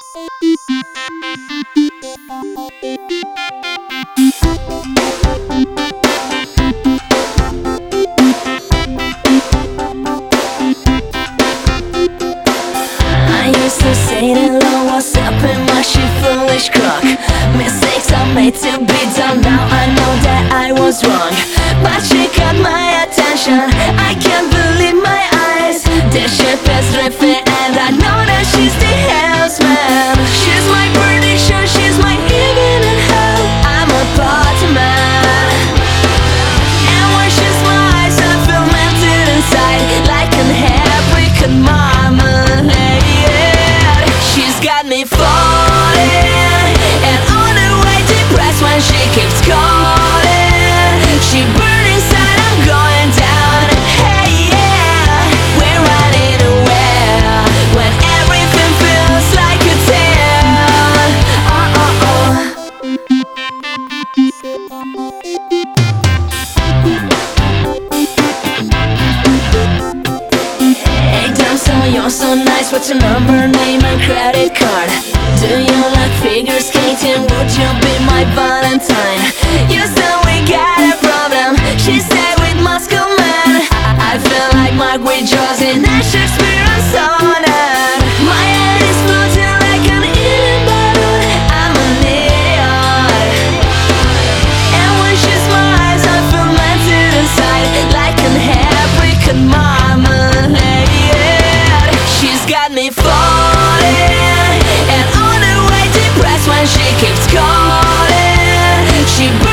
I used to say that love was up in my shit, foolish crock. Mistakes I made to be done, now I know that I was wrong. But she got my attention, I can't believe my eyes. The ship is drifting and I know that she's the helmsman. She's my perdition, she's my heaven and hell. I'm a party man. And when she smiles I feel melted inside, like an apricot marmalade. She's got me falling, and on the way depressed when she keeps calling. She burns inside, I'm going down. Hey yeah, we're running away when everything feels like a tear. Oh oh oh. Hey damsel, you're so nice. What's your number, name and credit card? Do you like figure skating? Would you be my Valentine? You said we got a problem. She stayed with Moscow man. I feel like Mark with Jaws in a Shakespeare sonnet. My head is floating like an eating balloon. I'm an idiot. And when she smiles I feel melted inside, like an apricot marmalade. She's got me falling, and on the way depressed when she keeps calling. She